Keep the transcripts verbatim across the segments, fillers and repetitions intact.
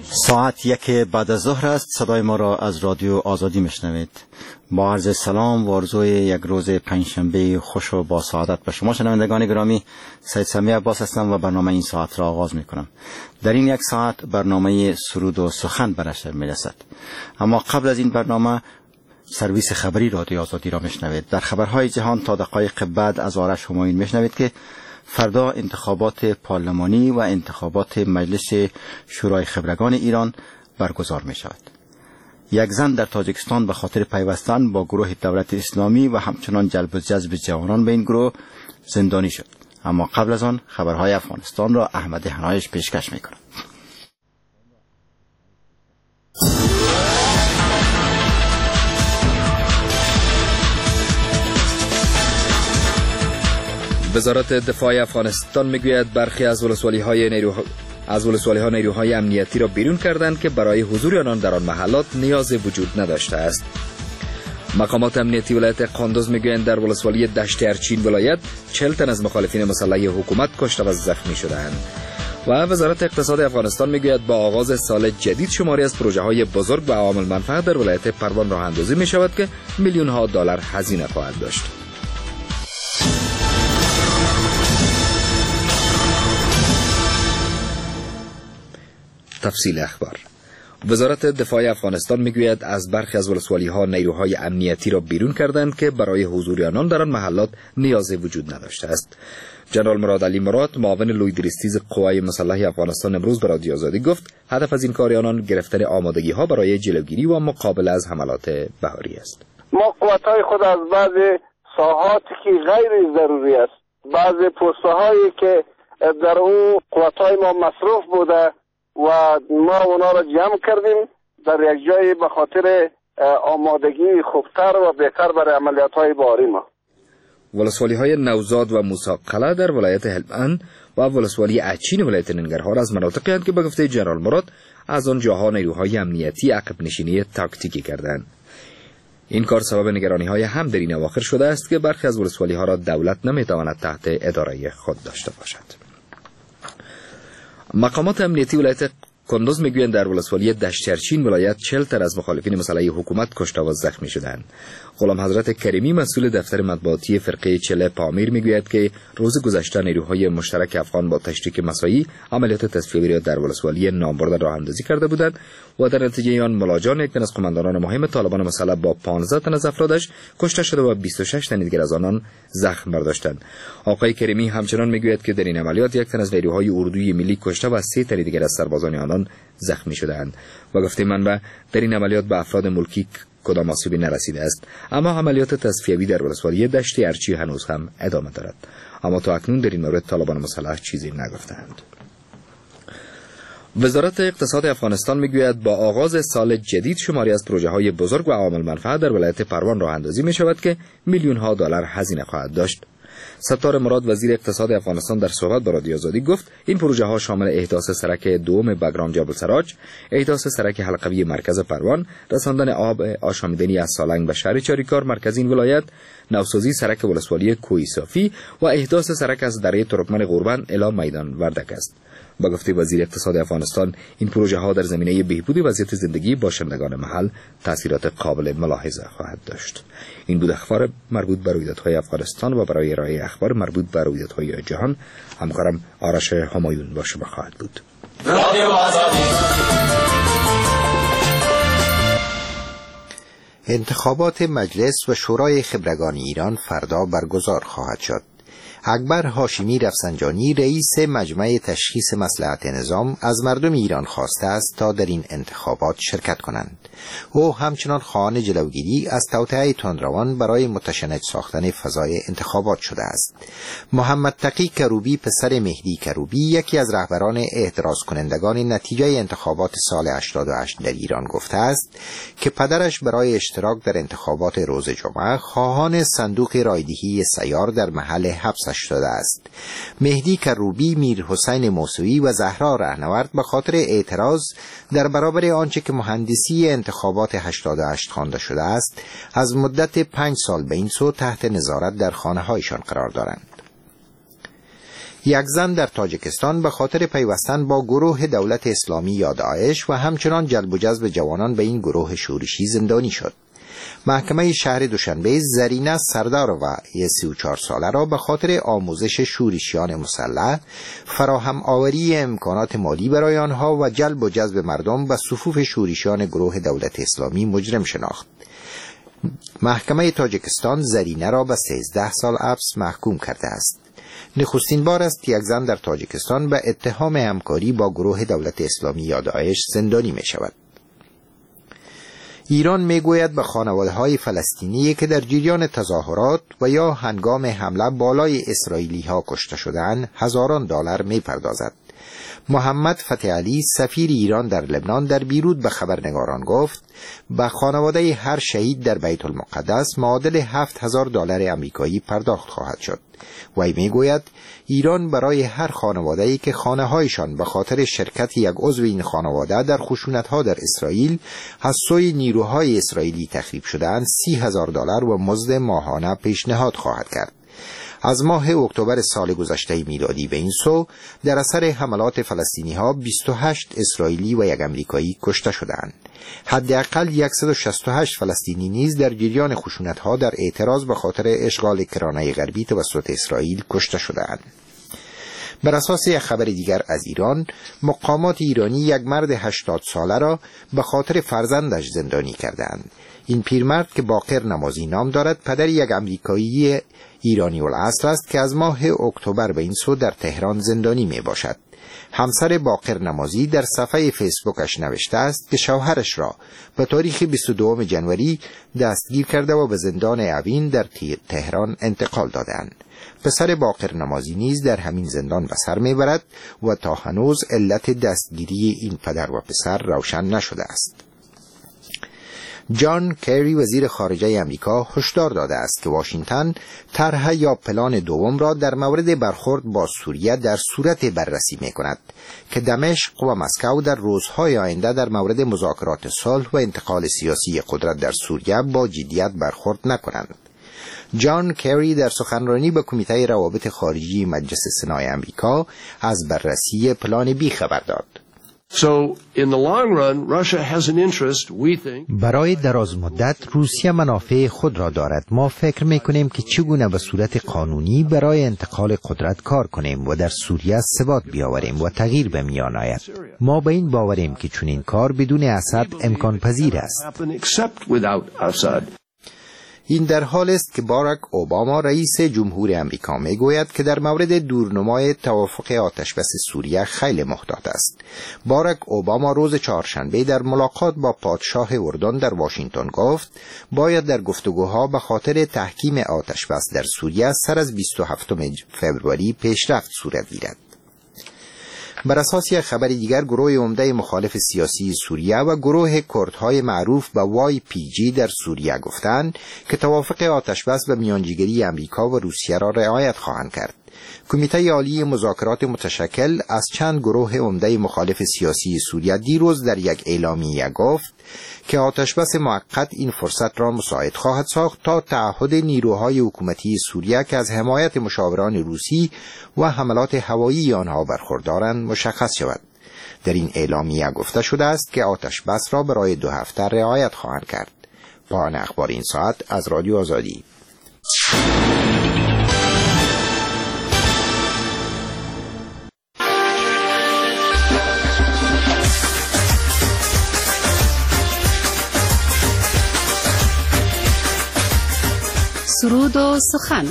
ساعت یک بعد از ظهر است. صدای ما را از رادیو آزادی میشنوید. با عرض سلام و آرزوی یک روز پنجشنبه خوش و با سعادت به شما شنوندگان گرامی. سید سمیع عباس هستم و برنامه این ساعت را آغاز میکنم. در این یک ساعت برنامه سرود و سخن به نشر میرسد، اما قبل از این برنامه سرویس خبری رادیو آزادی را میشنوید. در خبرهای جهان تا دقایق بعد از آرش همایون میشنوید که فردا انتخابات پارلمانی و انتخابات مجلس شورای خبرگان ایران برگزار می شود. یک زن در تاجیکستان به خاطر پیوستن با گروه دولت اسلامی و همچنان جلب و جذب جوانان به این گروه زندانی شد. اما قبل از آن خبرهای افغانستان را احمد حنایش پیشکش می کند. وزارت دفاع افغانستان میگوید برخی از ولسوالی‌های نیروها از ولسوالی‌ها نیروهای امنیتی را بیرون کردند که برای حضور آنان در آن محلات نیاز وجود نداشته است. مقامات امنیتی ولایت قندوز میگویند در ولسوالی دشت ارچین ولایت چهل تن از مخالفین مسلح حکومت کشته و زخمی شدند. و وزارت اقتصاد افغانستان میگوید با آغاز سال جدید شماری از پروژه‌های بزرگ و عوامل منفعت در ولایت پروان راه اندازی میشود که میلیون ها دلار هزینه خواهد داشت. تفصیل اخبار. وزارت دفاع افغانستان میگوید از برخی از ولسوالی‌ها نیروهای امنیتی را بیرون کردند که برای حضور آنان در آن محلات نیاز وجود نداشته است. جنرال مراد علی مراد معاون لویدریستیز قوای مسلح افغانستان امروز به رادیو آزادی گفت هدف از این کار آنان گرفتن آمادگی‌ها برای جلوگیری و مقابله از حملات بهاری است. ما قوت‌های خود از بعض ساحاتی که غیر ضروری است، بعض پست‌هایی که در اون قوت‌های ما مصروف بوده و ما اونا را جمع کردیم در یک جای به خاطر آمادگی خوبتر و بهتر برای عملیات های بهاری ما. ولسوالی های نوزاد و موسی در ولایت هلمند و ولسوالی اچین ولایت ننگرهار از مناطقی هستند که به گفته جنرال مراد از آن جاها نیروهای امنیتی عقب نشینی تاکتیکی کردند. این کار سبب نگرانی های هم در این اواخر شده است که برخی از ولسوالی ها را دولت نمیتواند تحت اداره خود داشته باشد. مقامات امنیتی ولایت قندوز میگویند در ولسوالی دشترچین ولایت چهل تن از مخالفین مسلح حکومت کشته و زخمی شدند. غلام حضرت کریمی مسئول دفتر مطبوعاتی فرقه چله پامیر میگوید که روز گذشته نیروهای مشترک افغان با تشریک مساعی عملیات تصفیه‌آوری را در ولسوالی نامبرده راه اندازی کرده بودند و در نتیجه آن ملاجان یک تن از قماندانان مهم طالبان مسلح با پانزده تن از افرادش کشته شده و بیست و شش تن دیگر از آنان زخم برداشتند. آقای کریمی همچنان میگوید که در این عملیات یک تن از نیروهای اردوی ملی کشته و سه تن دیگر از سربازان آنان زخمی شدند. و گفته منبع در این عملیات به افراد ملکی کدام آسیبی نرسیده است، اما عملیات تصفیه‌ای در ولسوالی دشت ارچی هنوز هم ادامه دارد. اما تا اکنون در این مورد طالبان مسلح چیزی نگفتند. وزارت اقتصاد افغانستان میگوید با آغاز سال جدید شماری از پروژه‌های بزرگ و عوامل منفعت در ولایت پروان راه اندازی می شود که میلیون ها دلار هزینه خواهد داشت. ستار مراد وزیر اقتصاد افغانستان در صحبت با رادیو آزادی گفت این پروژه ها شامل احداث سرک دوم بگرام جابل سراج، احداث سرک حلقوی مرکز پروان، رساندن آب آشامیدنی از سالنگ به شهر چاریکار مرکز این ولایت، نوسازی سرک ولسوالی کوی صافی و احداث سرک از دره ترکمن قربان الی میدان وردک است. با گفته وزیر اقتصاد افغانستان این پروژه ها در زمینه بهبود وضعیت زندگی باشندگان محل تاثیرات قابل ملاحظه خواهد داشت. این بود اخبار مربوط به رویدادهای افغانستان و برای ارائه اخبار مربوط به رویدادهای جهان همکارم آرش همایون با شما خواهد بود. رادیو آزادی. انتخابات مجلس و شورای خبرگان ایران فردا برگزار خواهد شد. اکبر هاشمی رفسنجانی رئیس مجمع تشخیص مصلحت نظام از مردم ایران خواسته است تا در این انتخابات شرکت کنند. او همچنان خواهان جلوگیری از توطئه تندروان برای متشنج ساختن فضای انتخابات شده است. محمد تقی کروبی پسر مهدی کروبی یکی از رهبران اعتراض کنندگان نتیجه انتخابات سال هشتاد و هشت در ایران گفته است که پدرش برای اشتراک در انتخابات روز جمعه خواهان صندوق رایدهی سیار در محل حبسش شده است. مهدی کروبی، میر حسین موسوی و زهرا رهنورد به خاطر اعتراض در برابر آنچه که مهندسی انتخابات هشتاد و هشت خوانده شده است از مدت پنج سال به این سو تحت نظارت در خانه هایشان قرار دارند. یک زن در تاجیکستان به خاطر پیوستن با گروه دولت اسلامی یا داعش و همچنان جلب و جذب جوانان به این گروه شورشی زندانی شد. محکمه شهر دوشنبه زرینه سردار و سی و چهار ساله را به خاطر آموزش شورشیان مسلح، فراهم آوری امکانات مالی برای آنها و جلب و جذب مردم به صفوف شورشیان گروه دولت اسلامی مجرم شناخت. محکمه تاجیکستان زرینه را به سیزده سال حبس محکوم کرده است. نخستین بار است یک زن در تاجیکستان به اتهام همکاری با گروه دولت اسلامی یا داعش زندانی می شود. ایران میگوید به خانواده‌های فلسطینی که در جریان تظاهرات و یا هنگام حمله بالای اسرائیلی ها کشته شدند هزاران دلار میپردازد. محمد فتح علی سفیر ایران در لبنان در بیروت به خبرنگاران گفت به خانواده هر شهید در بیت المقدس معادل هفت هزار دلار آمریکایی پرداخت خواهد شد. وی میگوید ایران برای هر خانواده‌ای که خانه‌هایشان به خاطر شرکت یک عضو این خانواده در خشونت‌ها در اسرائیل از سوی نیروهای اسرائیلی تخریب شده‌اند سی هزار دلار و مزد ماهانه پیشنهاد خواهد کرد. از ماه اکتبر سال گذشته میلادی به این سو در اثر حملات فلسطینی ها بیست و هشت اسرائیلی و یک امریکایی کشته شدند. حداقل صد و شصت و هشت فلسطینی نیز در جریان خشونت ها در اعتراض به خاطر اشغال کرانه غربی توسط اسرائیل کشته شدند. بر اساس یک خبر دیگر از ایران، مقامات ایرانی یک مرد هشتاد ساله را به خاطر فرزندش زندانی کردند. این پیرمرد که باقر نمازی نام دارد پدر یک امریکایی ایرانی الاصل است که از ماه اکتبر به این سو در تهران زندانی می باشد. همسر باقر نمازی در صفحه فیسبوکش نوشته است که شوهرش را به تاریخ بیست و دوم ژانویه دستگیر کرده و به زندان اوین در تهران انتقال دادند. پسر باقر نمازی نیز در همین زندان به سر می برد و تا هنوز علت دستگیری این پدر و پسر روشن نشده است. جان کری وزیر خارجه امریکا هشدار داده است که واشنگتن طرح یا پلان دوم را در مورد برخورد با سوریه در صورت بررسی می کند که دمشق و مسکو در روزهای آینده در مورد مذاکرات صلح و انتقال سیاسی قدرت در سوریه با جدیت برخورد نکنند. جان کری در سخنرانی به کمیته روابط خارجی مجلس سنای امریکا از بررسی پلان بی خبر داد. So, in the long run, Russia has an interest, we think. برای دراز مدت روسیه منافع خود را دارد. ما فکر میکنیم که چگونه به صورت قانونی برای انتقال قدرت کار کنیم و در سوریه ثبات بیاوریم و تغییر به میان آید. ما به این باوریم که چنین کار بدون اسد امکان پذیر است. این در حال است که باراک اوباما رئیس جمهور امریکا میگوید که در مورد دورنمای توافق آتشبس سوریه خیلی محتاط است. باراک اوباما روز چهارشنبه در ملاقات با پادشاه اردن در واشنگتن گفت باید در گفتگوها به خاطر تحکیم آتشبس در سوریه سر از بیست و هفتم فوریه پیشرفت صورت گیرد. بر اساس یک خبر دیگر، گروه عمده مخالف سیاسی سوریه و گروه کردهای معروف به وای پی جی در سوریه گفتند که توافق آتشبس به میانجیگری امریکا و روسیه را رعایت خواهند کرد. کمیته عالی مذاکرات متشکل از چند گروه عمده مخالف سیاسی سوریه دیروز در یک اعلامیه گفت که آتشبس موقت این فرصت را مساعد خواهد ساخت تا تعهد نیروهای حکومتی سوریه که از حمایت مشاوران روسی و حملات هوایی آنها برخوردارند مشخص شود. در این اعلامیه گفته شده است که آتشبس را برای دو هفته رعایت خواهند کرد. پایان اخبار این ساعت از رادیو آزادی. سرود و سخن.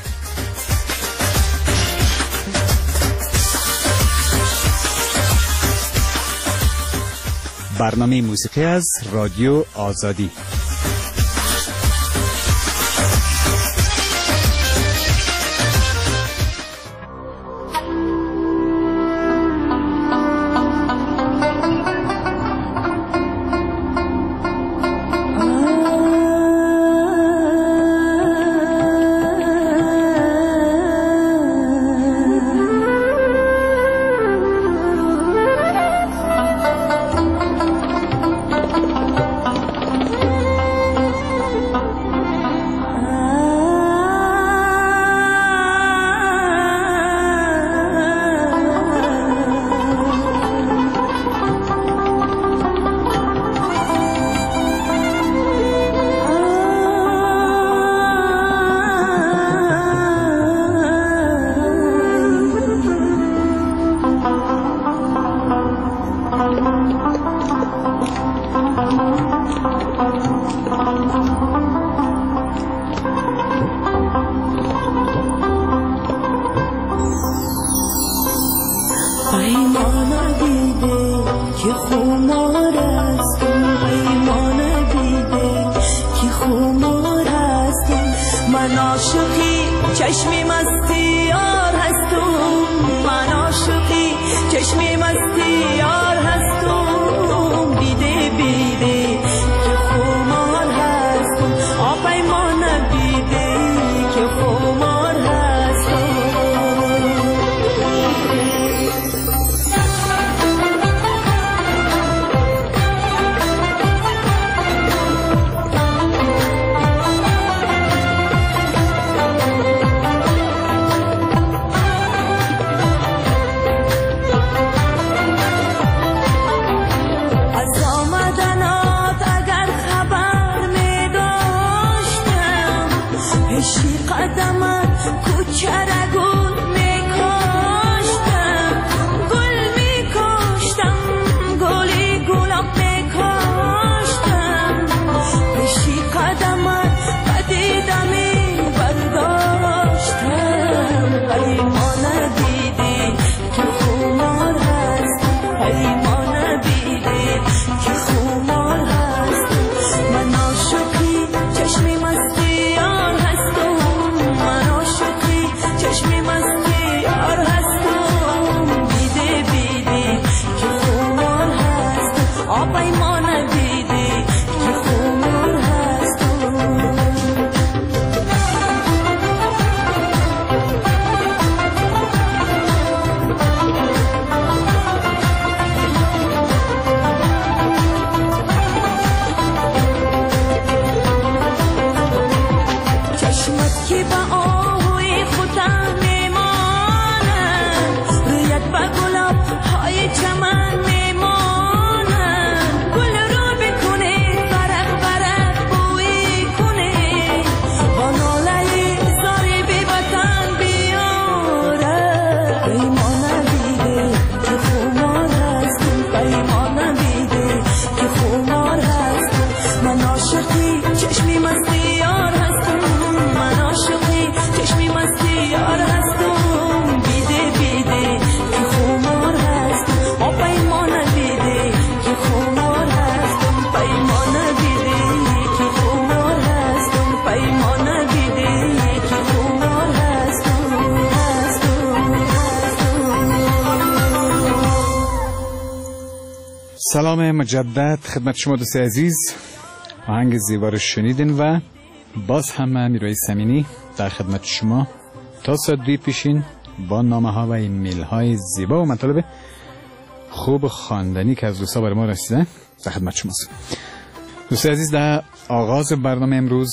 برنامه موسیقی از رادیو آزادی. که خمار هستم پیمان بیده که خمار هستم من عاشقی چشمی مستی یار هستم من عاشقی چشمی مستی یار هستم بیده بیده که خمار هستم آ پیمان بیده که خمار هستم سلام مجدد خدمت شما دوست عزیز. آهنگ زیبا رو شنیدین و باز هم من میرای سمینی در خدمت شما تا ساعت دوی پیشین با نامه ها و ایمیل های زیبا و مطالب خوب خواندنی که از دوستا برای ما رسیدن در خدمت شماست. دوست عزیز، در آغاز برنامه امروز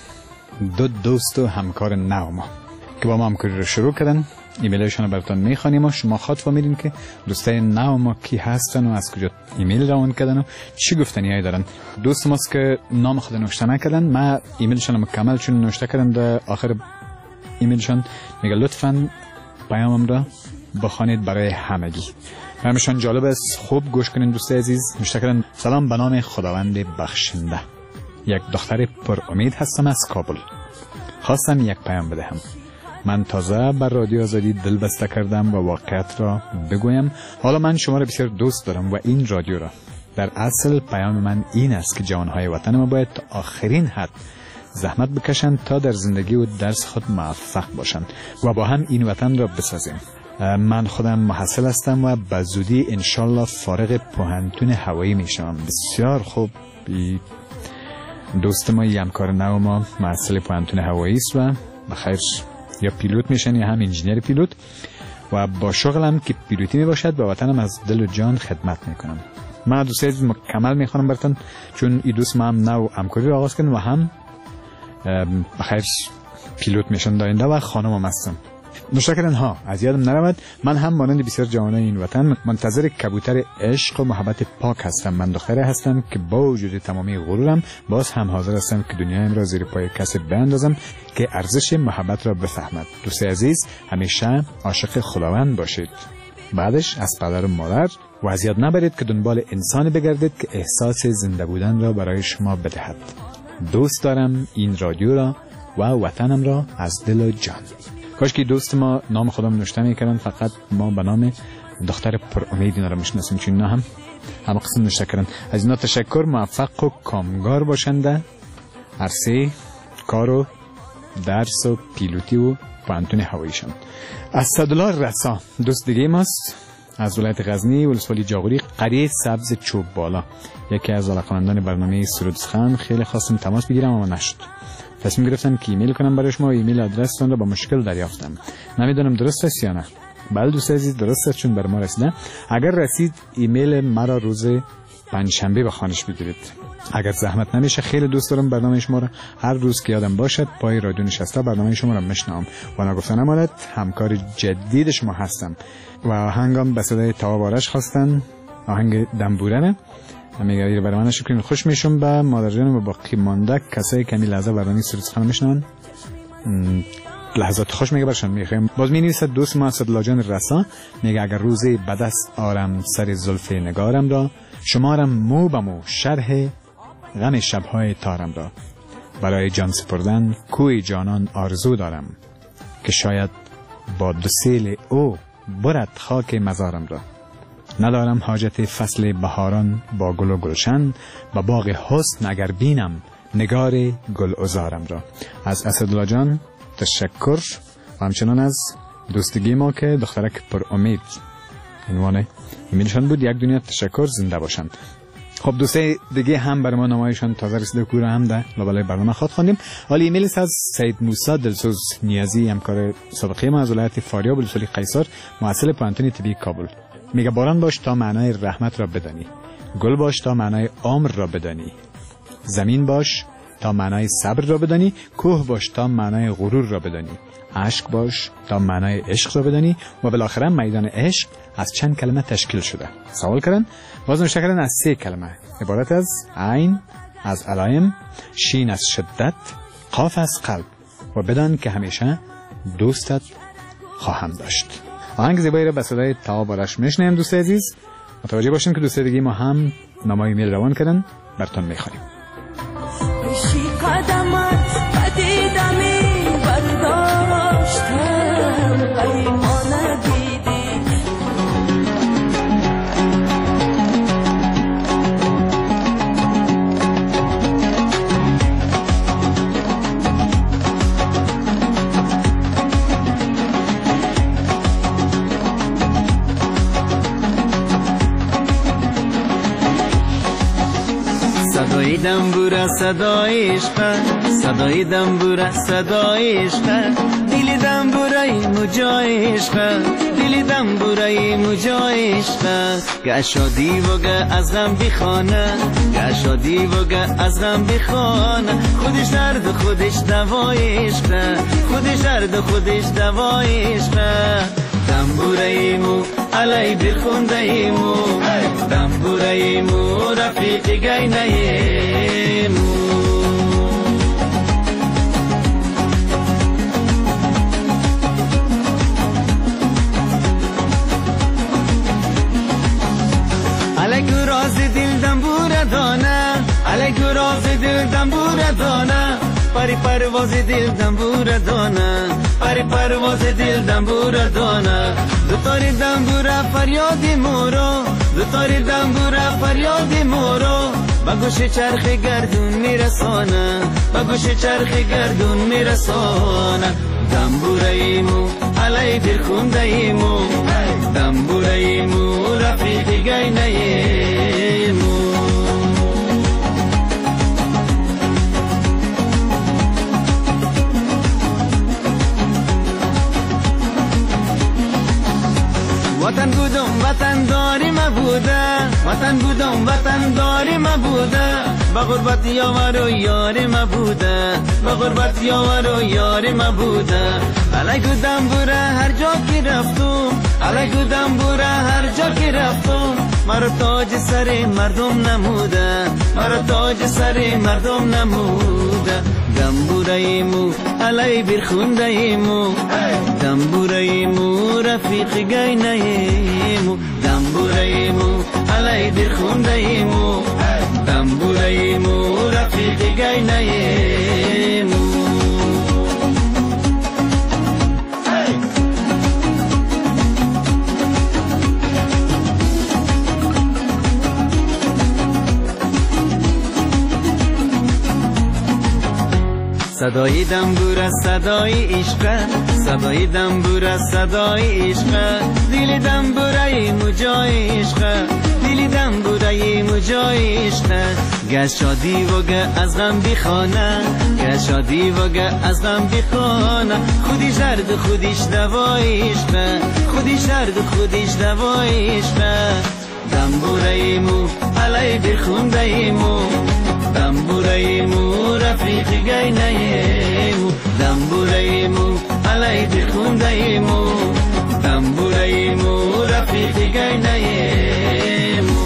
دو دوست و همکار نو ما که با ما همکاری رو شروع کردن ایمیلشون رو براتون میخوانیم و شما خاطر میدین که دوستای نو ما کی هستن و از کجا ایمیل روان کردن و چی گفتنیایی دارن. دوست ماست که نام خود نوشته نکردن، من ایمیلشون رو مکمل چون نوشته کردم در آخر ایمیلشون میگه لطفاً پیامم را بخوانید برای همگی. همشون جالب است، خوب گوش کنین دوست عزیز. نوشته کردن سلام به نام خداوند بخشنده، یک دختر پر امید هستم از کابل، خواستم یک پیام بدهم. من تازه بر رادیو آزادی دل بسته کردم و واقعیت را بگویم. حالا من شما را بسیار دوست دارم و این رادیو را. در اصل پیام من این است که جوانهای وطن ما باید تا آخرین حد زحمت بکشند تا در زندگی و درس خود موفق باشند و با هم این وطن را بسازیم. من خودم محصل هستم و به زودی انشالله فارغ پوهنتون هوایی میشم. بسیار خوب. دوست ما همکار نو ما محصل پوهنتون هوایی است و بخیر یا پیلوت میشن یا هم انجینیر پیلوت و با شغلم که پیلوتی میباشد به وطنم از دل و جان خدمت میکنم. من دوست عزیز مکمل میخوانم براتون چون این دوست ما هم نو همکاری را آغاز کردن و هم بخیر پیلوت میشن داینده و خانم هم هستم. مشکرن ها از یادم نرود من هم مانند بسیار جوانای این وطن منتظر کبوتر عشق و محبت پاک هستم. من دختری هستم که با وجود تمامی غرورم باز هم حاضر هستم که دنیایم را زیر پای کسی بندازم که ارزش محبت را بفهمد. دوست عزیز همیشه عاشق خداوند باشید، بعدش از پدر و مادر و از یاد نبرید که دنبال انسانی بگردید که احساس زنده بودن را برای شما بدهد. دوست دارم این رادیو را و وطنم را از دل و جان. کاش که دوست ما نام خودم نوشته میکردن، فقط ما به نام دختر پر امید اینا رو میشناسیم چون اینا هم همه قسم نوشته کردن. از اینا تشکر، موفق و کامگار باشند عرصه کار و درس و پیلوتی و پانتون هواییشان. اسدالله رسا دوست دیگه ماست از ولایت غزنی، ولسوالی جاغوری، قریه سبز چوب بالا. یکی از علاقه‌مندان برنامه سرود سخن. خیلی خواستم تماس بگیرم اما نشد. تصمیم گرفتم که ایمیل کنم برای شما. ایمیل آدرستان را با مشکل دریافتم. نمیدونم درست است یا نه. بله دوست عزیز درست است، چون بر ما رسیده. اگر رسید ایمیل مرا روز پنجشنبه به خانش بگیرید. اگر زحمت نمیشه، خیلی دوست دارم برنامه شما را هر روز که یادم باشد پای رادیو نشسته برنامه شما را میشنوم و نگفتن امانت همکار جدید شما هستم. و آهنگام به صدای تواب آرش خواستن، آهنگ دنبورنه. میگه برای من شکرین خوش میشم به مادر جانم و باقی مانده کسایی که می لحظه برنامه سرود سخن میشنون. لحظات خوش میگه برشان میخوایم. باز می نویسد دوست ما اسدالله جان رسا، میگه اگر روزی به دست آرم سر زلف نگارم را، شمارم مو به مو شرح غم شبهای تارم را. برای جان سپردن کوی جانان آرزو دارم، که شاید با دو سیل او برد خاک مزارم را. ندارم حاجت فصل بهاران با گل و گلشن، با باغ حسن اگر بینم نگار گل عذارم را. از اسدالله جان تشکر و همچنان از دوستگی ما که دخترک پر امید عنوان ایمیلشان بود. یک دنیا تشکر، زنده باشند. خب دوسته دیگه هم برای ما نمایشان تازه رسیده کورا هم ده لابلای برنامه خود خواندیم. حالی ایمیل از سید موسی دلسوز نیازی، همکار سابقه ما از ولایت فاریاب ولسوالی قیصر، محصل پانتون طبی کابل. میگه باران باش تا معنای رحمت را بدانی، گل باش تا معنای عمر را بدانی، زمین باش تا معنای صبر را بدانی، کوه باش تا معنای غرور را بدانی، عشق باش تا معنای عشق را بدانی و بالاخره میدان عشق از چند کلمه تشکیل شده. سوال کردن، باز نوشته کردن از سه کلمه، عبارت از عین از علائم، شین از شدت، قاف از قلب و بدان که همیشه دوستت خواهم داشت. آهنگ زیبایی را به صدای تواب آرش میشنیم. دوست عزیز متوجه باشین که دوست دیگه ما هم نامه ایمیل روان کردن، براتون میخوانیم. بشی قدمت قدیدمی برداشتم قیمان دیدی صدای دنبوره صدای عشق، صدای دنبوره صدای عشق، دل دنبوره مجای عشق، دل دنبوره مجای عشق. گشادی و گه از غم بخانه، گشادی و گه از غم بخانه، خودش درد خودش دوای عشق، خودش درد خودش دوای عشق. دنبوره مو علی بخونده مو، دنبوره مو رفیق گینه مو. علی گراز دل دنبوره دانه، علی گراز دل دنبوره دانه، پری پرواز دل دنبوره دانه، پری پرواز دل دنبوره دانه. دو تاری دنبوره فریاد مورو، دو تاری دنبوره فریاد مورو، با گوش چرخ گردون میرسانه، با گوش چرخ گردون میرسانه. دنبوره ایمو علی برخونده ایمو، دنبوره ایمو رفیق گینه ایمو. وطن بودم وطن داری ما بوده، وطن بودم وطن داری ما بوده، با غربت یاور و یاری ما بوده، با غربت یاور و یاری ما بوده. علی گودم بوره هر جا که رفتم، علی گودم بوره هر جا که رفتم، مرا تاج سر مردم نموده، مرا تاج سر مردم نموده. دنبوره ایمو علی برخونده ایمو، دنبوره ایمو رفیق گینه ایمو، دنبوره ایمو علی برخونده ایمو، دنبوره ایمو رفیق گینه ایمو. صدای دنبور از صدای عشق، صدای دنبور از صدای عشق، دل دنبوره مجای عشق، دل دنبوره مجای عشق. گر شادی و گر از غم بخانه، گر شادی و گر از غم بخانه، خودی درد خودیش دوای عشق، خودی درد خودیش دوای عشق. دنبوره مو علی بخونده مو، دنبوره مو رفیق گینه مو، دنبوره مو علی بخونده مو، دنبوره مو رفیق گینه مو.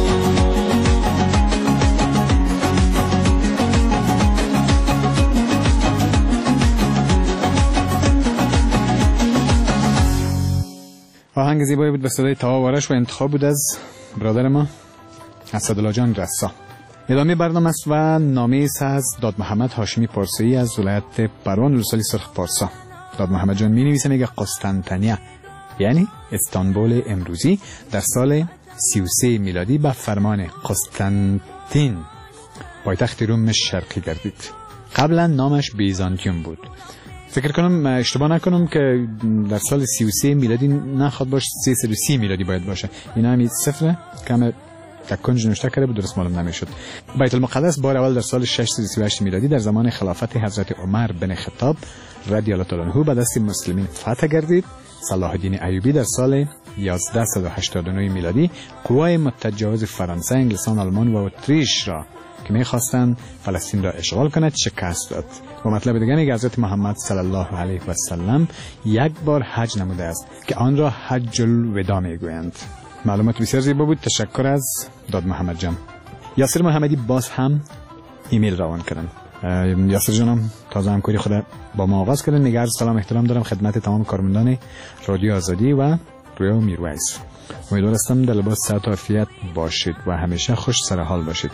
آهنگ زیبایی بود به صدای طاها وارش و انتخاب بود از برادر ما اسدالله جان رسا. ادامه برنامه است و نامه است از داد محمد هاشمی پارسایی از ولایت پروان ولسوالی سرخ پارسا. داد محمد جان می نویسه، میگه قسطنطنیه یعنی استانبول امروزی در سال سی و سه میلادی به فرمان قسطنطین پایتخت روم شرقی گردید. قبلا نامش بیزانتیوم بود. فکر کنم اشتباه نکنم که در سال سی و سه میلادی نخواد باشه، سیصد و سی میلادی باید باشه. اینا هم صفر کم یک کنج نوشته کرده بود، درست معلوم نمیشد. بیت المقدس بار اول در سال ششصد و سی و هشت میلادی در زمان خلافت حضرت عمر بن خطاب رضی الله تعالی عنه به دست مسلمین فتح گردید. صلاح الدین ایوبی در سال یازده و هشتاد و نه میلادی قوای متجاوز فرانسه، انگلستان، آلمان و اتریش را که می‌خواستند فلسطین را اشغال کند شکست داد. و مطلب دیگر اینه که حضرت محمد صلی الله علیه و سلم یک بار حج نموده است که آن را حج الوداع میگویند. معلومات بسیار زیبا بود. تشکر از داد محمد جان. یاسر محمدی باز هم ایمیل روان کردن. یاسر جانم تازه همکاری خود با ما آغاز کردن. میگه سلام احترام دارم خدمت تمام کارمندان رادیو آزادی و رویا و میرویس. امیدوار هستم در لباس صحت و عافیت باشید و همیشه خوش سر حال باشید.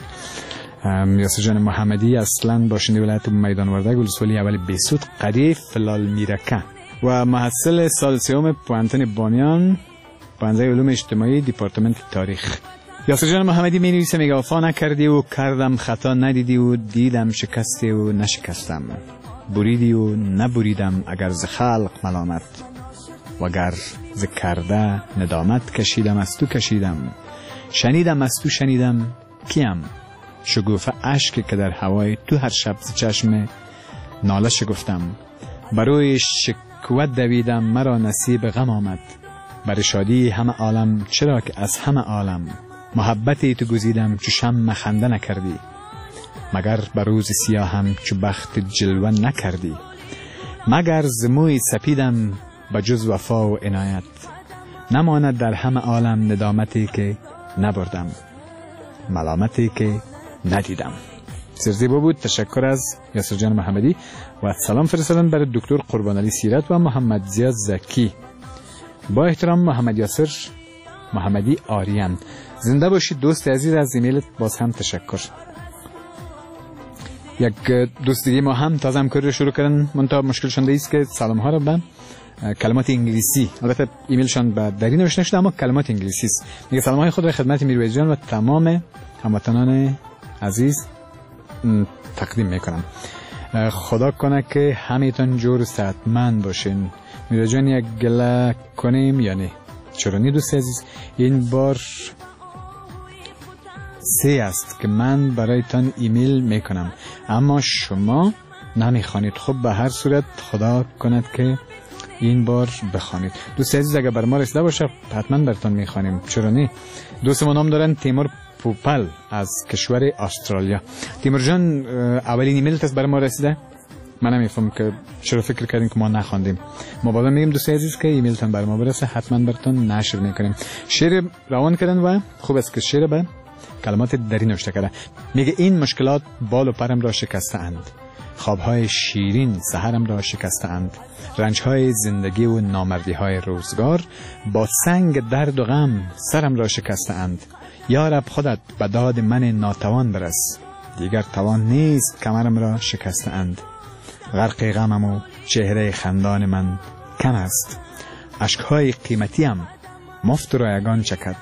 یاسر جان محمدی اصلا باشنده ولایت میدان وردک ولسوالی اول بیسود قریه فلال میرکه و محصل سال سوم پوانتن بانیان پانزده علوم اجتماعی دیپارتمنت تاریخ. یاسر جان محمدی می نویسه، میگه وفا نکردی و کردم خطا ندیدی و دیدم شکستی و نشکستم، بریدی و نبریدم اگر ز خلق ملامت و گر ز کرده ندامت کشیدم از تو کشیدم، شنیدم از تو شنیدم کیم شگوفه عشق که در هوای تو هر شب ز چشم ناله شگفتم، بروی شکوت دویدم مرا نصیب غم آمد، بر شادی همه عالم چرا که از همه عالم محبتی تو گزیدم چو شمع خنده نکردی، مگر بر روز سیاهم چو بخت جلوه نکردی، مگر ز موی سپیدم به جز وفا و عنایت، نماند در همه عالم ندامتی که نبردم، ملامتی که ندیدم. سرزیبا بود. تشکر از یاسر جان محمدی و سلام فرستادن برای دکتر قربان علی سیرت و محمد زیاد زکی. با احترام محمد یاسر محمدی آریان. زنده باشید دوست عزیز. از ایمیلت باز هم تشکر. یک دوست دیگه ما هم تازه همکاری رو شروع کردن، منتها مشکل شده است که سلام ها رو به کلمات انگلیسی، البته ایمیلشان به دری نوشته شده اما کلمات انگلیسی است. میگه سلام های خود را خدمت میرویس جان و تمام هموطنان عزیز تقدیم میکنم. خدا کنه که همیتون جور صحتمند باشین. میرویس جان یک گله کنیم یا نه؟ چرا نی دوست عزیز؟ این بار سه است که من برایتان ایمیل میکنم اما شما نمیخوانید. خب به هر صورت خدا کند که این بار بخوانید. دوست عزیز اگر بر ما رسیده باشه حتما براتون میخوانیم، چرا نه؟ دوست ما نام دارن تیمور پوپل از کشور استرالیا. تیمور جان اولین ایمیلت از بر ما رسیده؟ من نمیفهم که چرا فکر کردین که ما نخواندیم. ما بعدا میگیم دوست عزیز که ایمیلتون بر ما برسه حتما براتون نشر میکنیم. شعر روان کردن و خوب است که شعر به کلمات دری نوشته کرده. میگه این مشکلات بال و پرم را شکستند، خوابهای شیرین سحرم را شکستند، رنجهای زندگی و نامردیهای روزگار با سنگ درد و غم سرم را شکستند. یا رب خودت به داد من ناتوان برس، دیگر توان نیست کمرم را شکستند. غرق غمم و چهره خندان من کم است، اشکهای قیمتیم مفت و رایگان چکد.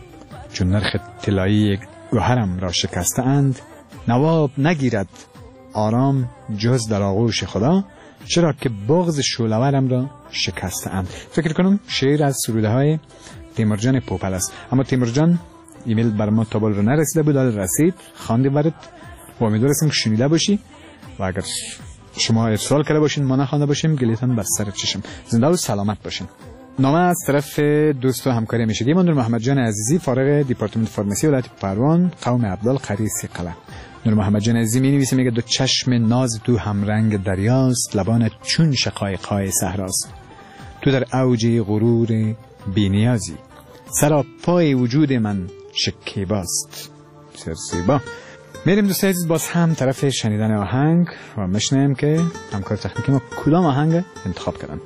چون نرخ طلایی گوهرم را شکستند، نواب نگیرد آرام جز در آغوش خدا، چرا که بغض شعله‌ورم را شکسته‌اند. فکر کنم شعر از سروده های تیمورجان پوپل است. اما تیمورجان ایمیل بر ما تا بال رو نرسیده بود، حالا رسید، خواندی برات و امیدوارم که شنیده باشی و اگر شما ارسال کرده باشین ما نخوانده باشیم گلیتان بر سر چشم. زنده و سلامت باشین. نامه از طرف دوست و همکاری میشدی من نور محمد جان عزیزی، فارغ دیپارتمنت فارماسی ولایت پروان، قوم عبدال قریس قلعه. نور محمد جان عزیزی می نویسه، میگه دو چشم ناز تو همرنگ دریاست، لبان چون شقایق‌های صحراست. تو در اوج غرور بی‌نیازی، سراپای وجود من شکیباست. سرزیبا. میریم دوست عزیز باز هم طرف شنیدن آهنگ و میشنیم که همکار تکنیکی ما کدام آهنگ انتخاب کردن.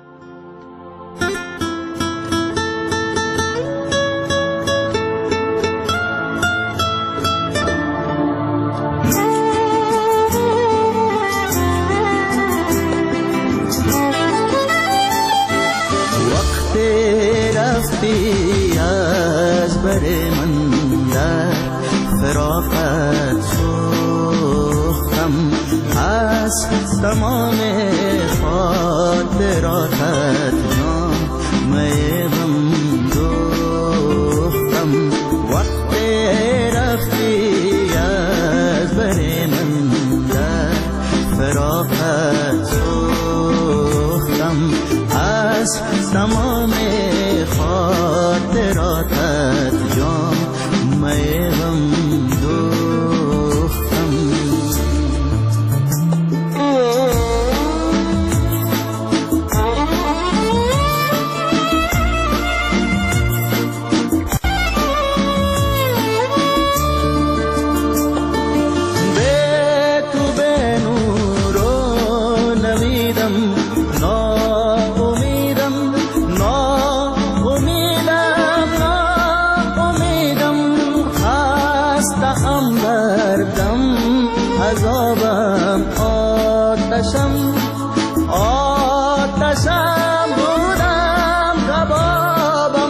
تمام خاطراتت نامه‌ام دوختم، وقت رفتی از بر من در فراقت سوختم، از تمام خاطراتت جامه‌ام دوختم. عذابم آتشم آتشم بودم کبابم،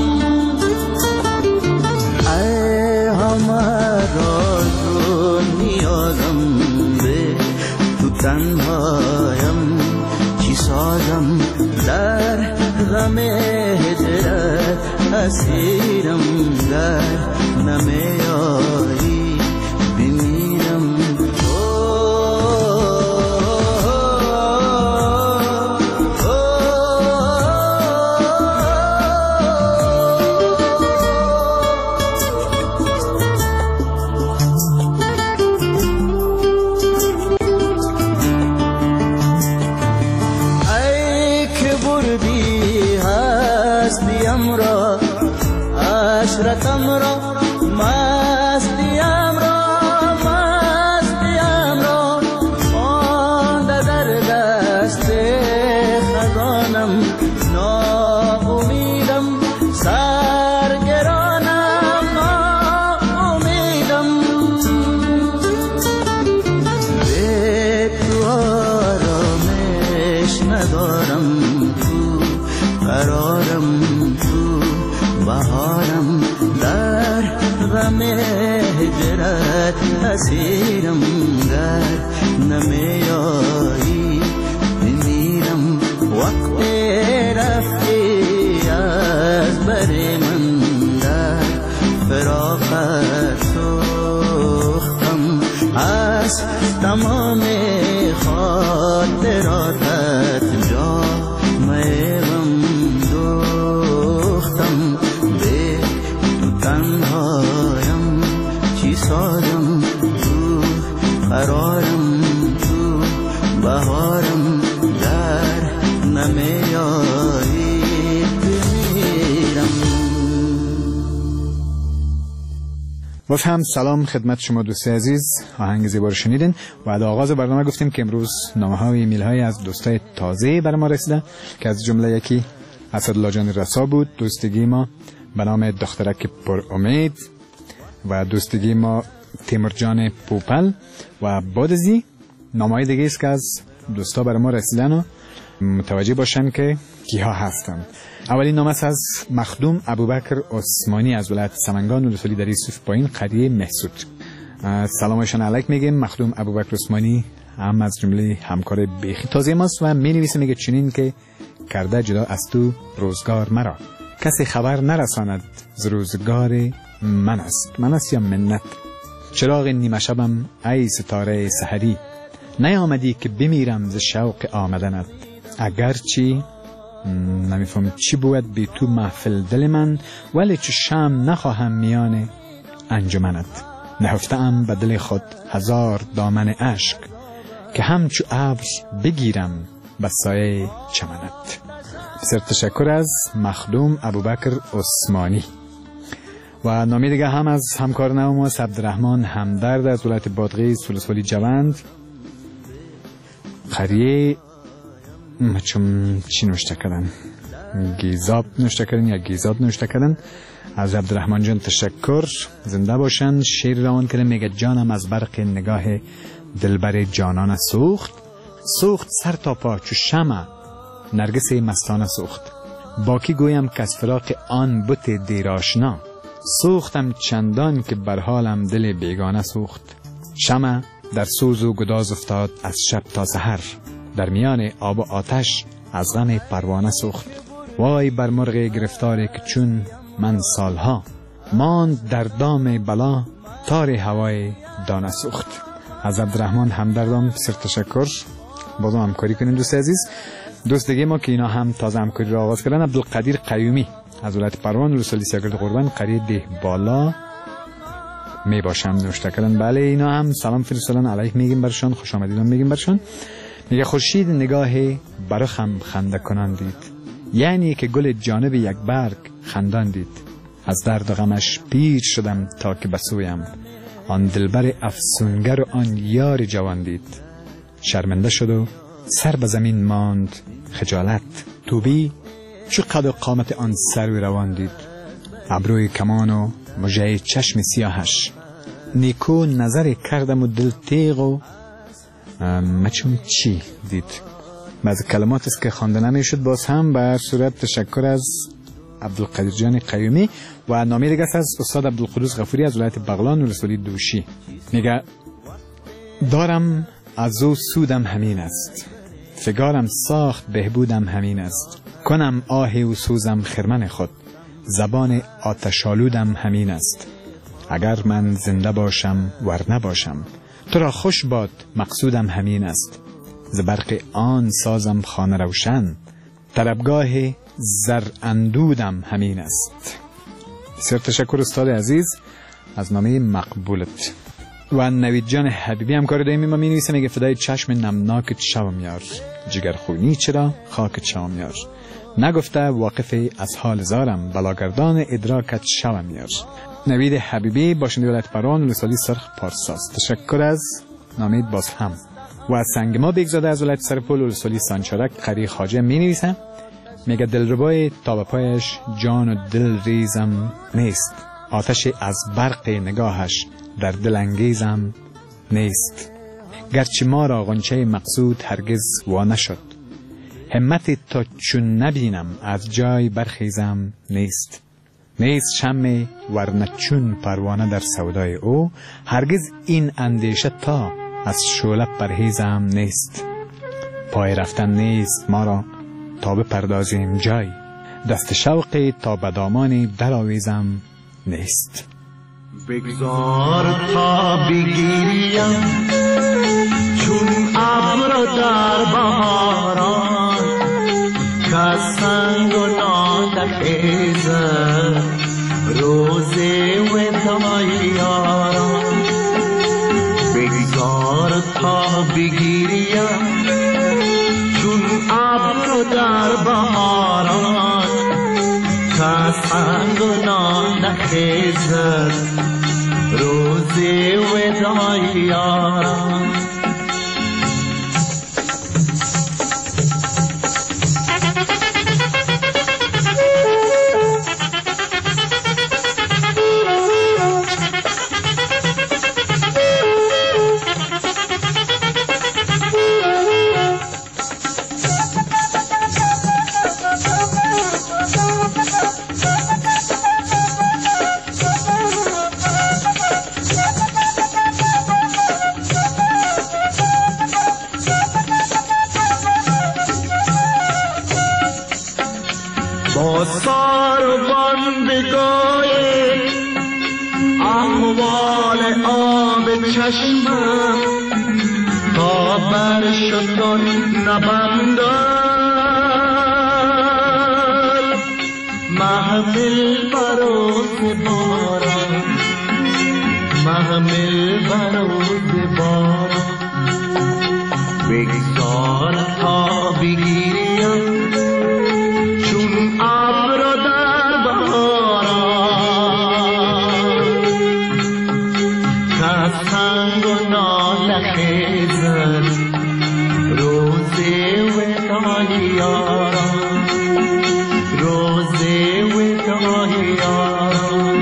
ای همه راز و نیازم به تو تنهایم، چی سازم در غم هجرت اسیرم، در نمیایی عشرتم را مستیم را مستیم را مانده در دست خزانم، ناامیدم سرگرانم ناامیدم، به تو آرامش ندارم، تو قرارم، تو بهارم، در غم هجرت اسیرم، در نمیایی بمیرم، وقت رفتی از بر من در فراقت سوختم، از تمام خاطراتت جامه‌ام دوختم، به تو تنهایم چی سازم، تو قرارم، تو بهارم، در نمیایی بمیرم. باز هم سلام خدمت شما دوست عزیز، آهنگ زیبا رو شنیدین و در آغاز برنامه گفتیم که امروز نامه ها و ایمیل های از دوستای تازه بر ما رسیده که از جمله یکی اسدالله جان رسا بود، دوستگی ما به نام دخترک پر امید، و دوستگی ما تیمورجان پوپل، و بعد از این نامه های دیگه است که از دوستا بر ما رسیدن و متوجه باشن که کیها هستن. اولین نامه از مخدوم ابوبکر عثمانی از ولایت سمنگان ولسوالی در یوسف پایین قریه محسود. سلامشان علیک میگیم. مخدوم ابوبکر عثمانی هم از جمله همکار بیخی تازه ماست و می نویسه میگه چنین که کرده جدا از تو روزگار مرا، کسی خبر نرساند ز روزگار من است. من است یا منت؟ چراغ نیمه شبم ای ستاره سحری، نیامدی که بمیرم ز شوق آمدنت. اگرچی نمیفهم چی بود بی تو محفل دل من، ولی چو شم نخواهم میان انجمنت. نهفتم به دل خود هزار دامن عشق، که همچو ابر بگیرم به سایه چمنت. بسیار تشکر از مخدوم ابوبکر عثمانی. و نامی دیگه هم از همکار نو ما عبدالرحمن همدرد از ولایت بادغیس ولسوالی جوند. قریه چون چی نوشته کردن؟ گیزاب نوشته کردن یا گیزاب نوشته کردن. از عبدالرحمن جان تشکر، زنده باشن. شعر روان کرده میگه جانم از برق نگاه دلبر جانان سوخت، سوخت سر تا پا چو شمع نرگس مستانه سوخت. باکی گویم که از فراق آن بت دیراشنا، سوختم چندان که بر حالم دل بیگانه سوخت. شمع در سوز و گداز افتاد از شب تا سحر، در میان آب و آتش از غم پروانه سوخت. وای بر مرغ گرفتاری که چون من سالها، ماند در دام بلا تار هوای دانه سوخت. از عبدالرحمن همدردم بسیار تشکر. بازم همکاری کنیم دوست عزیز. دوست دیگه ما که اینا هم تازه همکاری را آغاز کردن، عبدالقدیر قیومی از ولایت پروان ولسوالی سیاگرد قربان قریه ده بالا می باشم نوشته کردن. بله اینا هم سلام فرستادن علیک میگیم برشان، خوش آمدیدم میگیم برشان. میگه خورشید نگاه برخم خنده کنان دید، یعنی که گل جانب یک برگ خندان دید. از درد و غمش پیر شدم تا که بسویم، آن دلبر افسونگر و آن یار جوان دید. شرمنده شد و سر به زمین ماند خجالت، توبی چو قد و قامت آن سروی روان دید. ابروی کمان و مژه چشم سیاهش، نیکو نظر کردم و دل تیغ و مچون چی دید. بعضی کلمات است که خوانده نمیشد. باز هم بر صورت تشکر از عبدالقدیر جان قیومی. و نامی دیگه از استاد عبدالقدوس غفوری از ولایت بغلان ولسوالی دوشی. میگه دارم از او سودم همین است، فگارم ساخت بهبودم همین است. کنم آه و سوزم خرمن خود، زبان آتشالودم همین است. اگر من زنده باشم ور نباشم، تو را خوش باد مقصودم همین است. ز برق آن سازم خانه روشن، طربگاه زر اندودم همین است. بسیار تشکر استاد عزیز از نامه مقبولت. و نوید جان حبیبی هم کار دایمی ما می نویسه میگه فدای چشم نمناکت شوم یار، جگر خونی چرا خاکت شوم یار. نگفته واقف از حال زارم، بلاگردان ادراکت شوم یار. نوید حبیبی باشنده ولایت پروان ولسوالی سرخ پارساس. تشکر از نامید باز هم. و از سنگ ما بگزاده از ولایت سرپل ولسوالی سانچارک قری خواجه می نویسه میگه دلربای تا به پایش جان و دل ریزم نیست، آتش از برق نگاهش در دل انگیزم نیست. گرچه ما را غنچه مقصود هرگز وا نشد، همت تا چون نبینم از جای برخیزم نیست. نیست شمع ورنه چون پروانه در سودای او، هرگز این اندیشه تا از شعله پرهیزم نیست. پای رفتن نیست ما را تا بپردازیم جای، دست شوق تا به دامان در آویزم نیست. بگذار تا بگیریم چون ابر در بهاران، که سنگ و نادخیزد روز ودای یاران. بگذار تا بگیریم چون ابر در بهاران، که سنگ و نادخیزد روز ودای یاران. چشمم تا بر شدن نبندد محمل بروز باران محمل بروز باران بگذار تا بگیریم چون ابر در بهاران که سنگ و ناله خیزد روز وداع یاران روز وداع یاران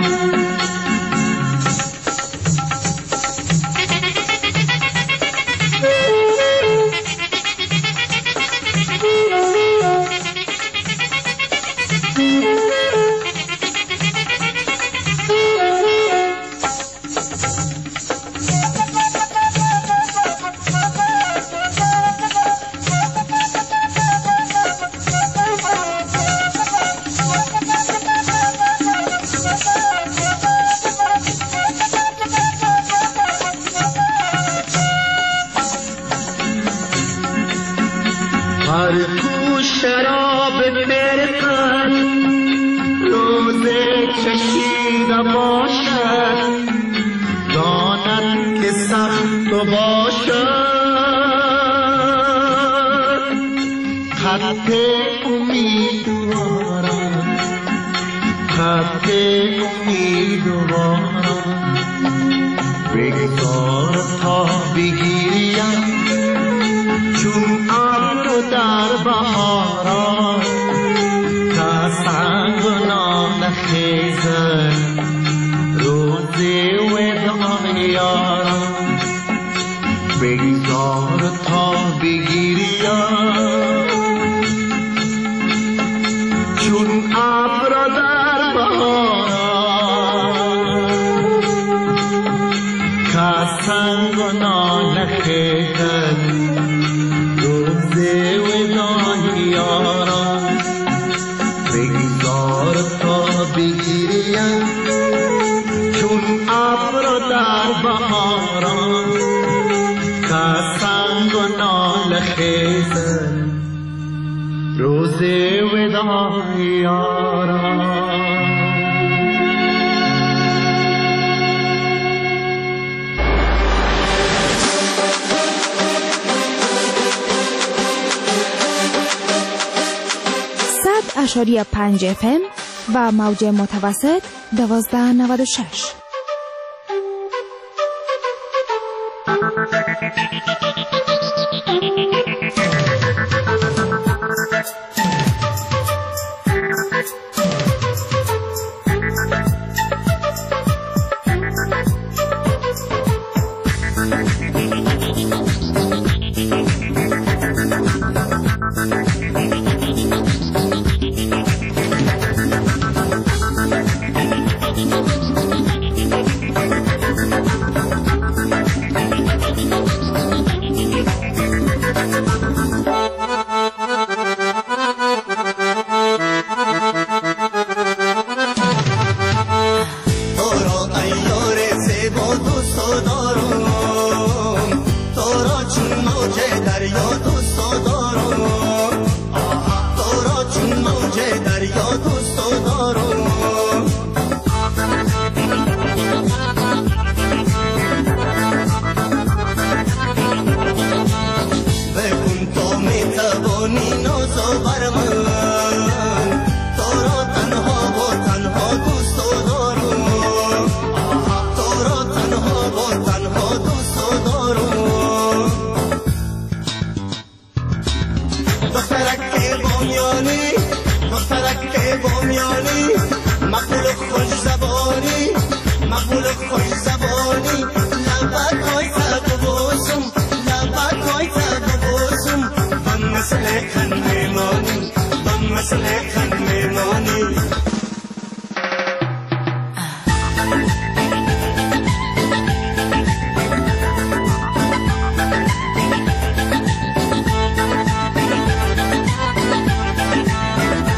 هر کو شراب برقد روز چشیده باشد داند که سخت باشد خط امیدوارم خط امیدوارم بگذار تا بگیریم چون ابر در بهاران که سنگ و ناله خیزد روز وداع یاران بگذار تا بگیریم چون ابر در بهاران که سنگ و ناله خیزد روز وداع یاران بگذار تا بگیریم چون ابر در بهاران که سنگ و ناله خیزد روز وداع یاران اشاری پنج اف ام و موج متوسط دوازده نود و شش.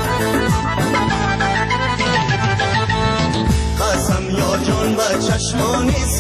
چشمانی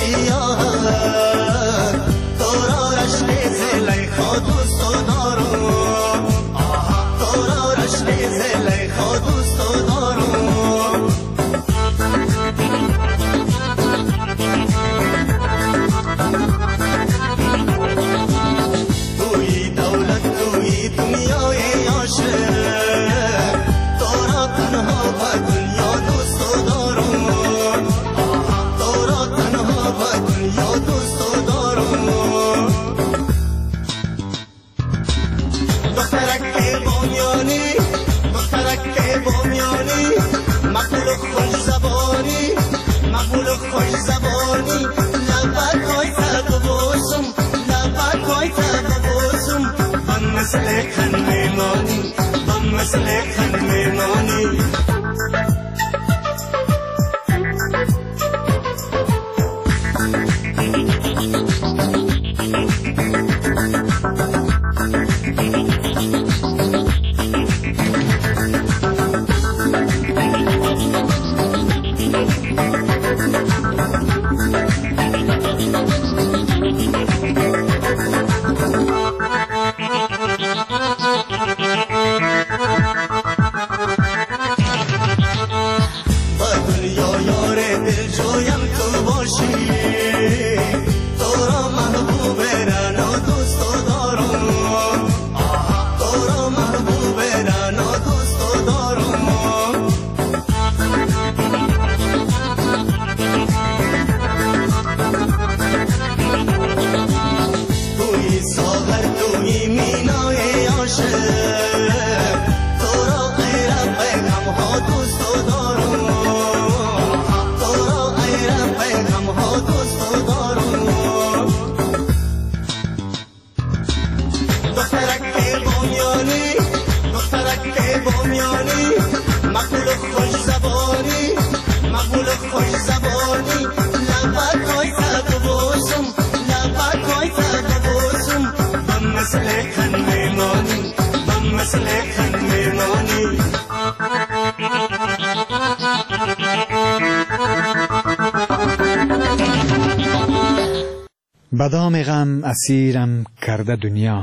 بدام غم اسیرم کرده دنیا،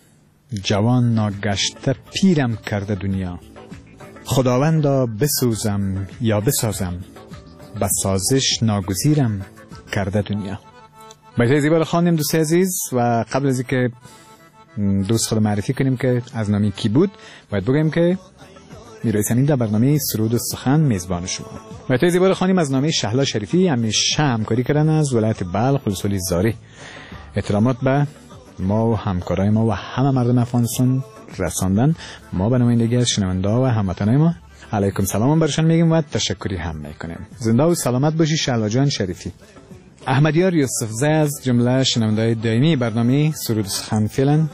جوان ناگشته پیرم کرده دنیا. خداوندا بسوزم یا بسازم، به سازش ناگزیرم کرده دنیا. بایده زیبا رو خواندیم دوست عزیز، و قبل از اینکه دوست خود معرفی کنیم که از نامی کی بود، باید بگیم که میرای سمین در برنامه سرود و سخن میزبان شما. بایده زیبا رو خواندیم از نامی شهلا شریفی، همیشه همکاری کردن از ولایت بلخ و زاری. احترامات به ما و همکارای ما و همه مردم افغانستان رساندن. ما به نمایندگی از شنونده و هموطنای ما علیکم سلام برشان میگیم و تشکری هم میکنیم. زنده و سلامت باشی شهلا جان شریفی. احمدیار یوسفزی از جمله شنونده‌های دائمی برنامه سرود سخن فعلا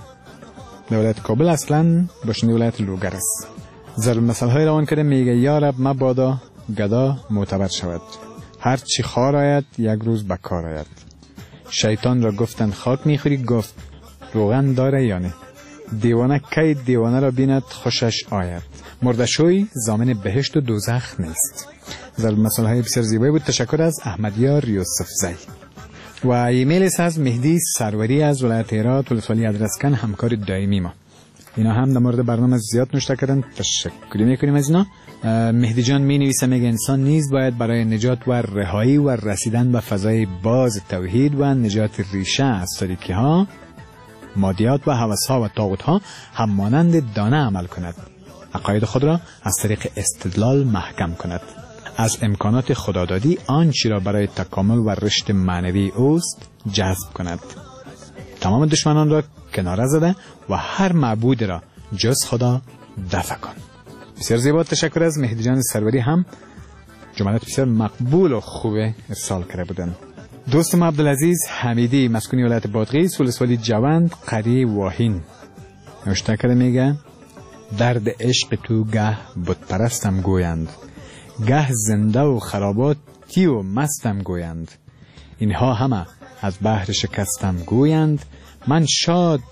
در ولایت کابل، اصلا باشنده ولایت لوگر است. ضرب مثال‌های روان کرده، میگه یا رب مبادا گدا معتبر شود، هر چی خار آید یک روز به کار آید. شیطان را گفتن خاک میخوری، گفت روغن داره یا نه. دیوانه کی دیوانه را بیند خوشش آید، مردشوی ضامن بهشت و دوزخ نیست. ضرب مثال های بسیار زیبایی بود. تشکر از احمدیار یوسفزی. و ایمیل از مهدی سروری از ولایت هرات ولسوالی ادرسکن، همکار دائمی ما. اینا هم در مورد برنامه زیاد نوشته کردن، تشکر میکنیم از اینا. مهدی جان می نویسه، میگه انسان نیز باید برای نجات و رهایی و رسیدن به فضای باز توحید و نجات ریشه از تاریکی ها، مادیات و هوس ها و طاغوت ها هم مانند دانه عمل کند. عقاید خود را از طریق استدلال محکم کند. از امکانات خدادادی آنچه را برای تکامل و رشد معنوی اوست جذب کند. تمام دشمنان را کنار زده و هر معبود را جز خدا دفع کن. بسیار زیبا. تشکر از مهدی جان سروری، هم جملات بسیار مقبول و خوبه ارسال کرده بودن. دوستم عبدالعزیز حمیدی، مسکونی ولایت بادغیس ولسوالی جوند قریه واهین، نوشته کرده، میگه درد عشق تو گه بت پرستم گویند، گه زنده و خراباتی و مستم گویند. اینها همه از بحر شکستم گویند، من شاد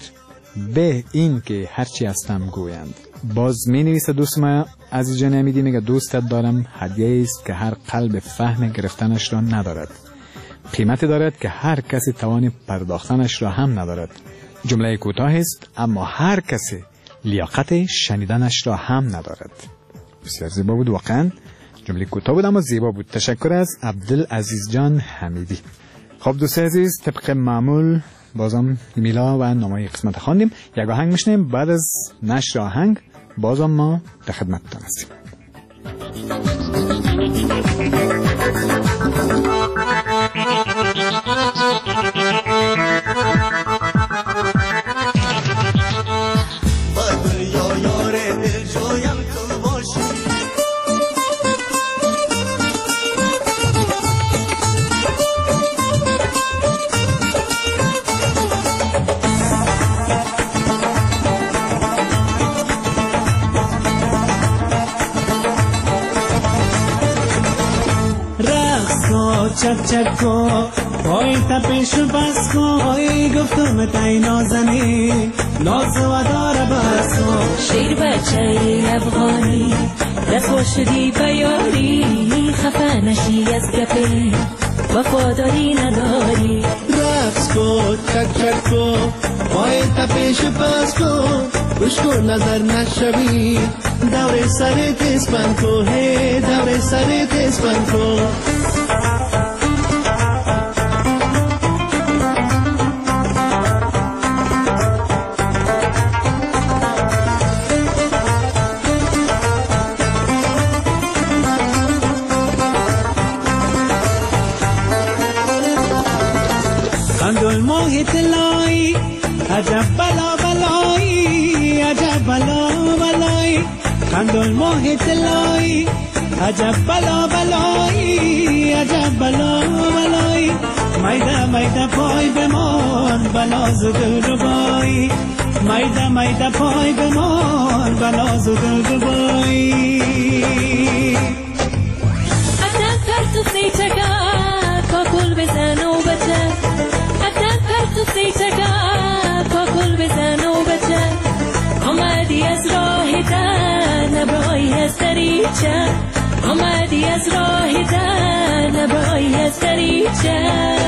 به این که هرچی هستم گویند. باز می نویسه دوست ما عزیز جان حمیدی، میگه دوستت دارم هدیه است که هر قلب فهم گرفتنش را ندارد. قیمتی دارد که هر کسی توان پرداختنش را هم ندارد. جمله کوتاه است اما هر کسی لیاقت شنیدنش را هم ندارد. بسیار زیبا بود، واقعا جمله کوتاه بود اما زیبا بود. تشکر از عبدالعزیز جان حمیدی. خب دوست عزیز، طبق معمول بازم میلا و نامه قسمت خواندیم. یک آهنگ میشنیم، بعد از نشر آهنگ بازم ما در خدمتتان هستیم. چک چک کو پای تپش بس کو ای گفتم تای نازنی ناز و داره بس کو شیر بچه افغانی دست واشدی بیاری خفه نشی از گپی وفاداری نداری رقص کو چک چک کو پای تپش بس کو گوش کو نظر نشوی دور سر تیز بند کو هی دور سر تیز بند کو تلای عجب بلا بلای عجب بلا بلای خندل ماه تلای عجب بلا بلای عجب بلا بلای میده میده پای بمان بلا زدل ربای میده میده پای بمان بلا زدل ربای عجب پرتو سیچگا کاکل بزن و بچه تو سیچگا کاکل بزن و بچه آمدی از راه در نبرای از دریچه آمدی از راه در نبرای از دریچه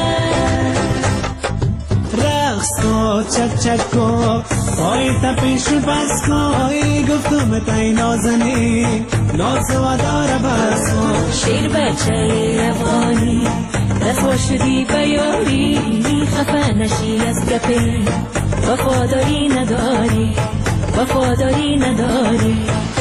رقص کو چک چک کو پای تپش بس کو ای گفتم تای نازنی ناز و داره بس کو شیر بچه افغانی دست واشدی بیاری خفه نشی از گپی وفاداری نداری وفاداری نداری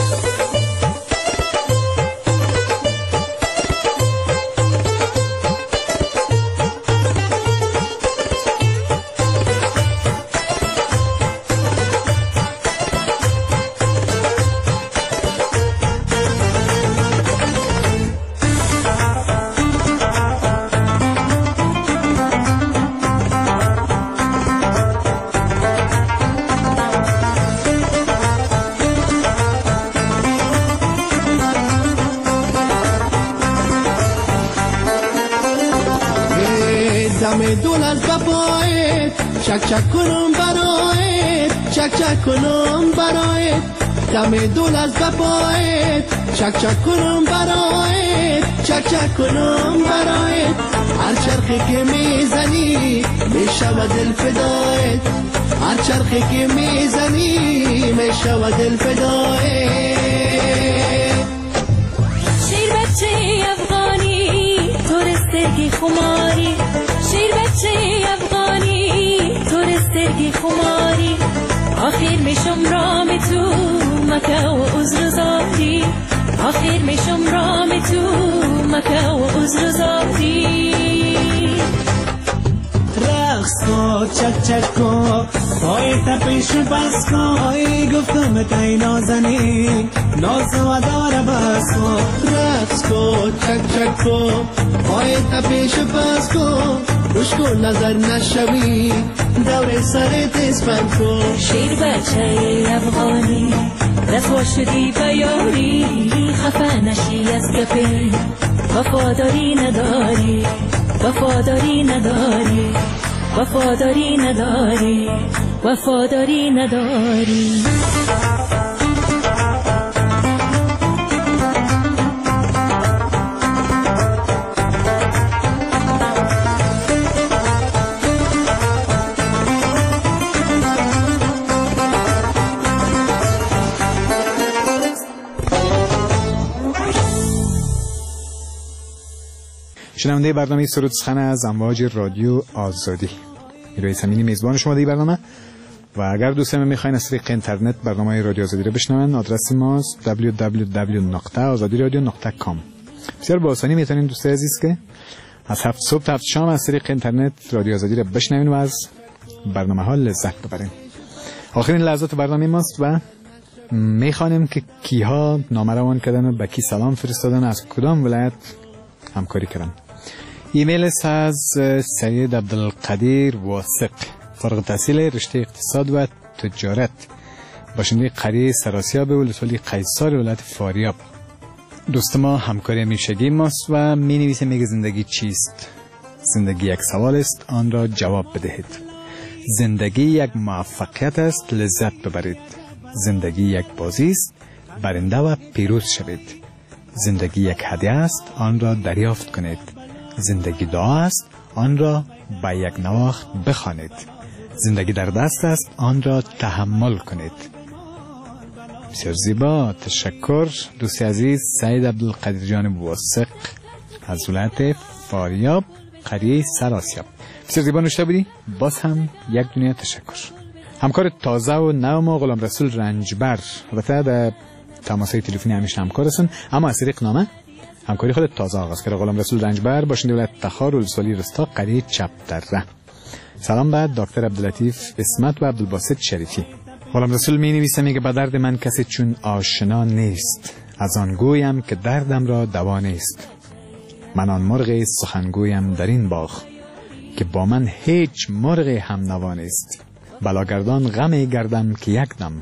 چک چک کنم برایت چک چک کنم برایت دم دول از بپایت چک چک کنم برایت چک چک کنم برایت هر چرخی که میزنی میشود دل فدایت هر چرخی که میزنی میشود دل فدایت شیر بچه افغانی تورسترگی خماری شیر بچه افغانی تورسترگی خماری آخر میشم رام تو مکه و عذر زادی آخر میشم رام تو مکه و عذر زادی رقص کو چک چک کو پای تپش بس کو ای گفتم تای نازنی ناز و داره بس کو رقص کو چک چک کو پای تپش بس کو روش کو نظر نشوی دور سر تیز بند کو شیر بچه افغانی رسوا شدی بیاری خفه نشی از گپی وفاداری نداری وفاداری نداری وفاداری نداری وفاداری نداری شنونده برنامه سرود سخن از امواج رادیو آزادی، میروی سمینی میزبان شما در برنامه. و اگر دوستان میخواین از طریق اینترنت برنامه رادیو آزادی رو بشنون، آدرس ماست دبلیو دبلیو دبلیو دات آزادی رادیو دات کام. بسیار با آسانی میتونین دوستان عزیز که از هفت صبح تا هفت شام از طریق اینترنت رادیو آزادی رو بشنوین و از برنامه ها لذت ببرین. آخرین لحظات برنامه ماست و میخوانیم که کیها نامه روان کردن و به کی سلام فرستادن، از کدام ولایت همکاری کردن. ایمیل است از سید عبدالقدیر واثق، فارغ التحصیل رشته اقتصاد و تجارت، باشنده قریه سراسیاب ولسوالی قیصار ولایت فاریاب. دوست ما همکاری همیشگی ماست و می نویسه میگه زندگی چیست؟ زندگی یک سوال است، آن را جواب بدهید. زندگی یک موفقیت است، لذت ببرید. زندگی یک بازی است، برنده و پیروز شوید. زندگی یک هدیه است، آن را دریافت کنید. زندگی دعا است، آن را به یک نواخت بخوانید. زندگی در دست است، آن را تحمل کنید. بسیار زیبا، تشکر دوستی عزیز سید عبدالقدیر جان واثق از ولایت فاریاب قریه سراسیاب. بسیار زیبا نوشته بودی، باز هم یک دنیا تشکر. همکار تازه و نو ما غلام رسول رنجبر، البته در تماس‌های تلفنی همیشه همکار هستن، اما از طریق نامه همکاری خود تازه آغاز کرده. غلام رسول رنجبر باشنده ولایت تخار ولسوالی رستا قریه چپدره. سلام به دکتر عبداللطیف اسمت و عبدالباسط شریفی. غلام رسول می نویسه میگه به درد من کسی چون آشنا نیست، از آن گویم که دردم را دوا نیست. من آن مرغ سخنگویم در این باغ، که با من هیچ مرغ هم نوا نیست. بلاگردان غمی گردم که یک دم،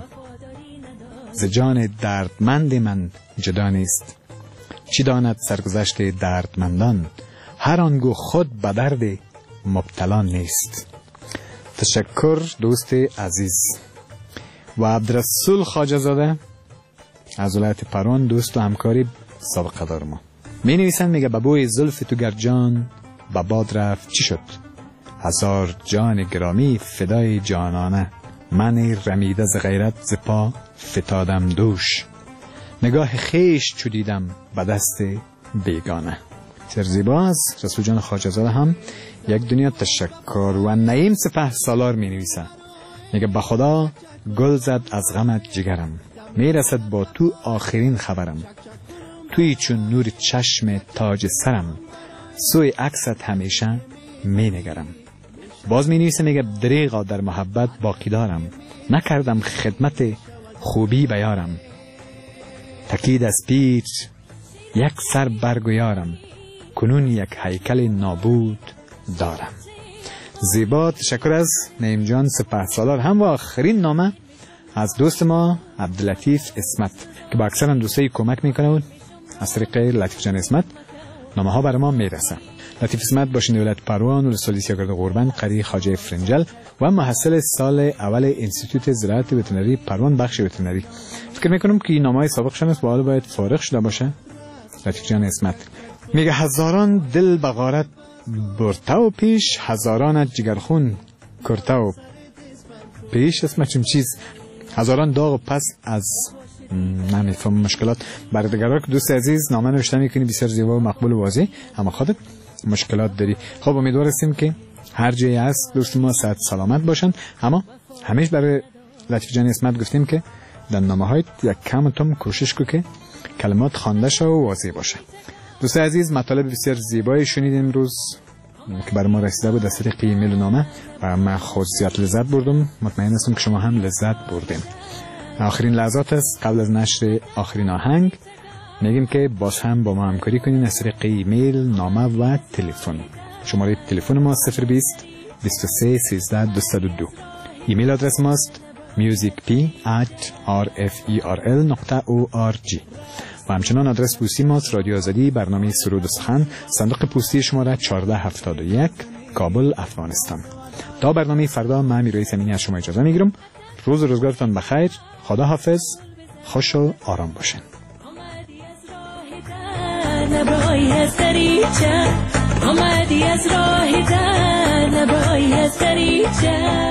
ز جان دردمند من جدا نیست. چی داند سرگذشت دردمندان، هر آنگو خود به درد مبتلا نیست. تشکر دوست عزیز. و عبدالرسول خواجه زاده از ولایت پروان، دوست و همکاری سابقه دار ما، می نویسن میگه بابوی زلف تو گرجان به باد رفت چی شد؟ هزار جان گرامی فدای جانانه، من رمیده ز غیرت ز پا فتادم دوش. نگاه خیش چو دیدم به دست بیگانه. سر زیبا از رسول جان خواجه زاده هم یک دنیا تشکر. و نعیم سپه سالار می نویسه میگه به خدا گل زد از غمت جگرم، می رسد با تو آخرین خبرم. توی چون نور چشم تاج سرم، سوی عکست همیشه می نگرم. باز می نویسه میگه دریغا در محبت باقی دارم، نکردم خدمت خوبی بیارم. تکید از پیچ یک سر برگویارم، کنون یک هیکل نابود دارم. زیبا، تشکر از نعیم جان سپه سالار. هم و آخرین نامه از دوست ما عبداللطیف اسمت که با اکثر هم دوستایی کمک میکنه و از طریق لطیف جان اسمت نامه ها برای ما میرسه. لطیف اسمت باشنده ولایت پروان ولسوالی سیاگرد قربان قریه خواجه فرنجل و محصل سال اول انستیتوت زراعت وترنری پروان بخش وترنری. فکر میکنم که این نامه سابقشان است و حالا باید فارغ شده باشه. لطیف جان اسمت میگه هزاران دل بغارت برته و پیش، هزاران جگرخون کرته و پیش. اسمه چون چیز هزاران داغ و پس از نمیفهم مشکلات بردگرار. که دوست عزیز نامه نوشته میکنی، بسیار زیبا و مقبول و واضح، اما خودت مشکلات داری. خب امیدوار هستیم که هر جایی هست دوست ما صحت سلامت باشن. اما همیشه برای لطیف جان اسمت گفتیم که در نامه هایت یک کم تم کوشش کو که کلمات خوانده شه و واضح باشه. دوست عزیز مطالب بسیار زیبایی شنیدیم امروز که برای ما رسیده بود از طریق ایمیل و نامه و من خود زیاد لذت بردم. مطمئن هستم که شما هم لذت بردین. آخرین لحظات است قبل از نشر آخرین آهنگ میگیم که باز هم با ما همکاری کنین از طریق ایمیل، نامه و تلفن. شماره تلفن ما صفر بیست بیست و سه سیزده دویست و دو. ایمیل آدرس ماست musicp at rferl نقطه org و همچنان آدرس پستی ماست رادیو آزادی، برنامه سرود و سخن، صندوق پستی شماره چهارده هفتاد و یک، کابل، افغانستان. تا برنامه فردا من میروی سمینی از شما اجازه میگیرم. روز و روزگارتان بخیر. خدا حافظ. خوش و آرام باشین. نبایی از دریچه آمدی از راه در، نبایی از دریچه.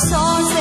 ساز